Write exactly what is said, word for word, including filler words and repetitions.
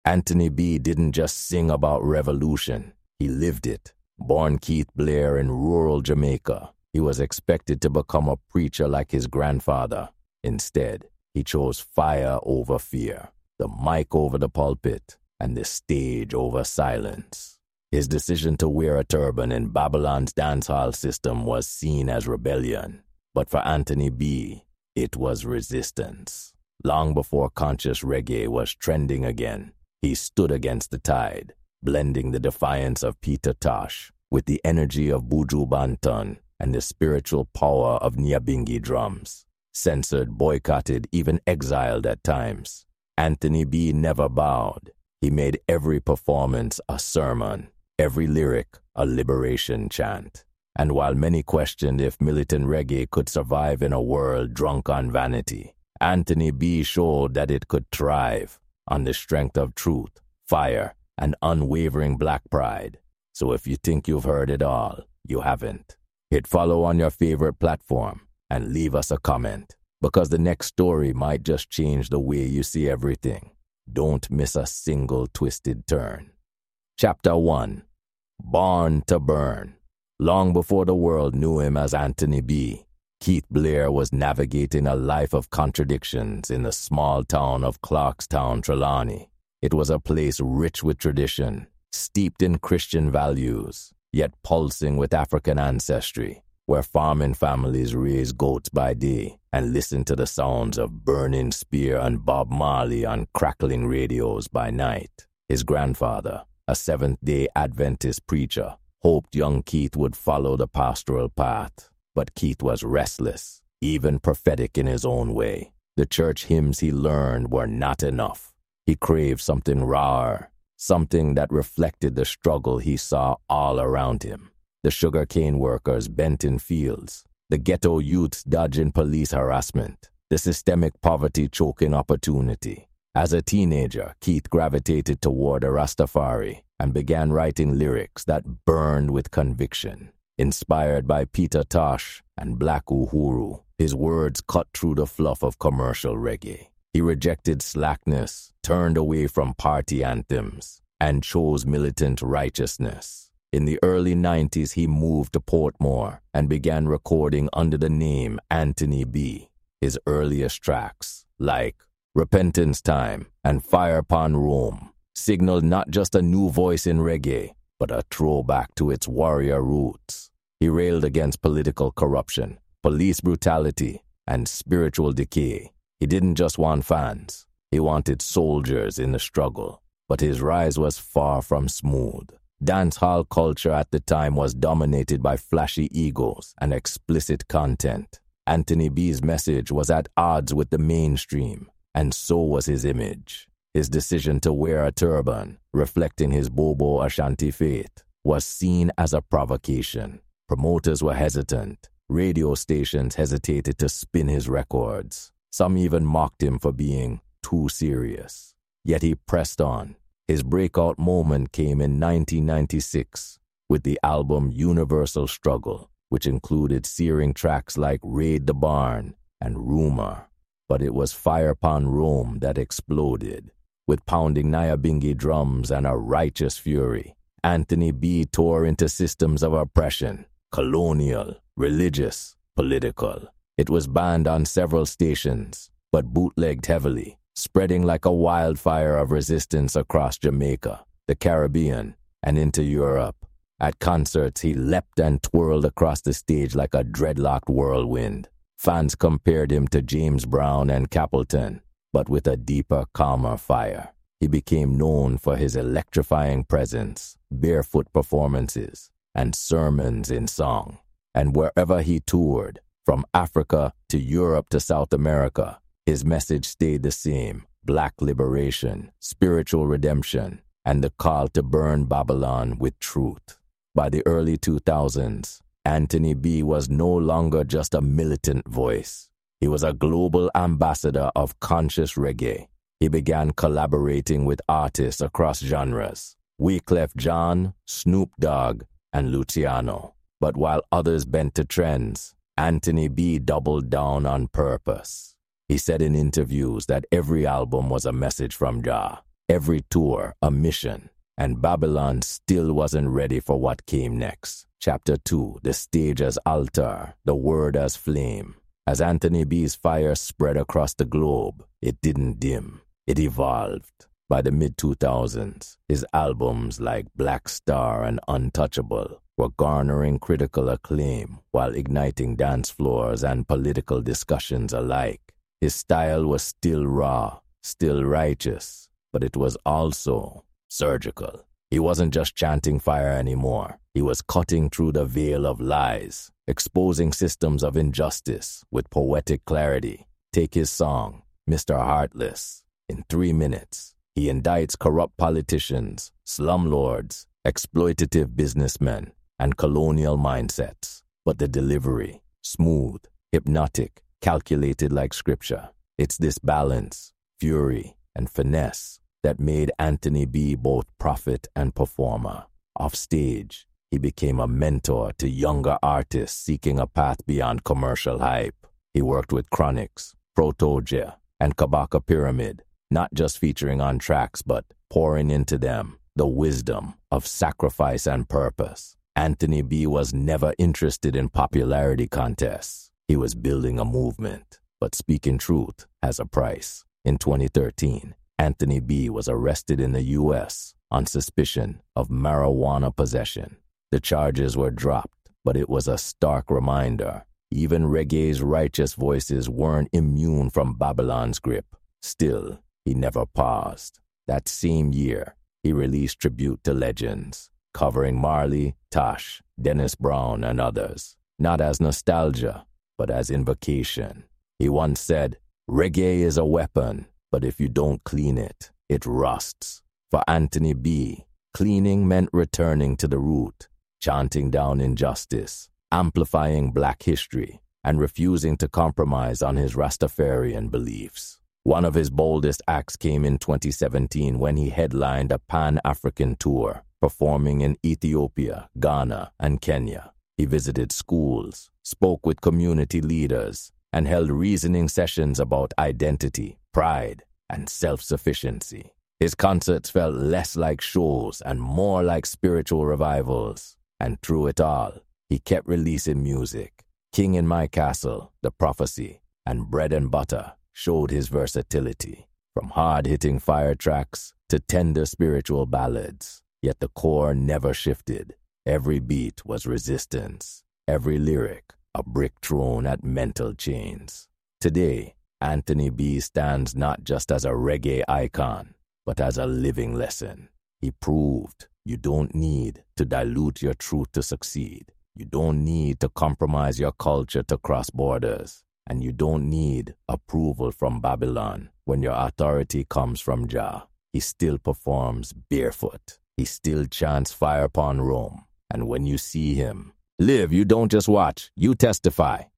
Anthony B didn't just sing about revolution, he lived it. Born Keith Blair in rural Jamaica, he was expected to become a preacher like his grandfather. Instead, he chose fire over fear, the mic over the pulpit, and the stage over silence. His decision to wear a turban in Babylon's dancehall system was seen as rebellion, but for Anthony B, it was resistance. Long before conscious reggae was trending again, he stood against the tide, blending the defiance of Peter Tosh with the energy of Buju Banton and the spiritual power of Nyabingi drums. Censored, boycotted, even exiled at times, Anthony B never bowed. He made every performance a sermon, every lyric a liberation chant. And while many questioned if militant reggae could survive in a world drunk on vanity, Anthony B showed that it could thrive on the strength of truth, fire, and unwavering black pride. So if you think you've heard it all, you haven't. Hit follow on your favorite platform and leave us a comment, because the next story might just change the way you see everything. Don't miss a single twisted turn. Chapter one. Born to Burn. Long before the world knew him as Anthony B, Keith Blair was navigating a life of contradictions in the small town of Clarkstown, Trelawney. It was a place rich with tradition, steeped in Christian values, yet pulsing with African ancestry, where farming families raised goats by day and listened to the sounds of Burning Spear and Bob Marley on crackling radios by night. His grandfather, a Seventh-day Adventist preacher, hoped young Keith would follow the pastoral path. But Keith was restless, even prophetic in his own way. The church hymns he learned were not enough. He craved something rawer, something that reflected the struggle he saw all around him. The sugarcane workers bent in fields, the ghetto youths dodging police harassment, the systemic poverty choking opportunity. As a teenager, Keith gravitated toward a Rastafari and began writing lyrics that burned with conviction. Inspired by Peter Tosh and Black Uhuru, his words cut through the fluff of commercial reggae. He rejected slackness, turned away from party anthems, and chose militant righteousness. In the early nineties, he moved to Portmore and began recording under the name Anthony B. His earliest tracks, like Repentance Time and Fire Upon Rome, signaled not just a new voice in reggae, but a throwback to its warrior roots. He railed against political corruption, police brutality, and spiritual decay. He didn't just want fans, he wanted soldiers in the struggle. But his rise was far from smooth. Dancehall culture at the time was dominated by flashy egos and explicit content. Anthony B's message was at odds with the mainstream, and so was his image. His decision to wear a turban, reflecting his Bobo Ashanti faith, was seen as a provocation. Promoters were hesitant. Radio stations hesitated to spin his records. Some even mocked him for being too serious. Yet he pressed on. His breakout moment came in nineteen ninety-six with the album Universal Struggle, which included searing tracks like Raid the Barn and Rumor. But it was Fire Upon Rome that exploded. With pounding Nyabingi drums and a righteous fury, Anthony B tore into systems of oppression, colonial, religious, political. It was banned on several stations, but bootlegged heavily, spreading like a wildfire of resistance across Jamaica, the Caribbean, and into Europe. At concerts, he leapt and twirled across the stage like a dreadlocked whirlwind. Fans compared him to James Brown and Capleton, but with a deeper, calmer fire. He became known for his electrifying presence, barefoot performances, and sermons in song. And wherever he toured, from Africa to Europe to South America, his message stayed the same: black liberation, spiritual redemption, and the call to burn Babylon with truth. By the early two thousands, Anthony B was no longer just a militant voice. He was a global ambassador of conscious reggae. He began collaborating with artists across genres: Wyclef Jean, Snoop Dogg, and Luciano. But while others bent to trends, Anthony B doubled down on purpose. He said in interviews that every album was a message from Jah. every tour a mission, and Babylon still wasn't ready for what came next. Chapter two, the stage as altar, the word as flame. As Anthony B's fire spread across the globe, it didn't dim, it evolved. By the mid two thousands, his albums like Black Star and Untouchable were garnering critical acclaim while igniting dance floors and political discussions alike. His style was still raw, still righteous, but it was also surgical. He wasn't just chanting fire anymore. He was cutting through the veil of lies, exposing systems of injustice with poetic clarity. Take his song, Mister Heartless. In three minutes, he indicts corrupt politicians, slumlords, exploitative businessmen, and colonial mindsets. But the delivery, smooth, hypnotic, calculated like scripture. It's this balance, fury, and finesse that made Anthony B both prophet and performer. Off stage, he became a mentor to younger artists seeking a path beyond commercial hype. He worked with Chronixx, Protoje, and Kabaka Pyramid, not just featuring on tracks, but pouring into them the wisdom of sacrifice and purpose. Anthony B was never interested in popularity contests. He was building a movement, but speaking truth has a price. In twenty thirteen, Anthony B was arrested in the U S on suspicion of marijuana possession. The charges were dropped, but it was a stark reminder. Even reggae's righteous voices weren't immune from Babylon's grip. Still, he never paused. That same year, he released tribute to legends, covering Marley, Tosh, Dennis Brown, and others, not as nostalgia, but as invocation. He once said, "Reggae is a weapon, but if you don't clean it, it rusts." For Anthony B, cleaning meant returning to the root, chanting down injustice, amplifying black history, and refusing to compromise on his Rastafarian beliefs. One of his boldest acts came in twenty seventeen when he headlined a Pan-African tour, performing in Ethiopia, Ghana, and Kenya. He visited schools, spoke with community leaders, and held reasoning sessions about identity, pride, and self-sufficiency. His concerts felt less like shows and more like spiritual revivals. And through it all, he kept releasing music. King in My Castle, The Prophecy, and Bread and Butter showed his versatility, from hard-hitting fire tracks to tender spiritual ballads. Yet the core never shifted. Every beat was resistance. Every lyric, a brick thrown at mental chains. Today, Anthony B stands not just as a reggae icon, but as a living lesson. He proved you don't need to dilute your truth to succeed. You don't need to compromise your culture to cross borders. And you don't need approval from Babylon when your authority comes from Jah. He still performs barefoot. He still chants fire upon Rome. And when you see him, live, you don't just watch, you testify.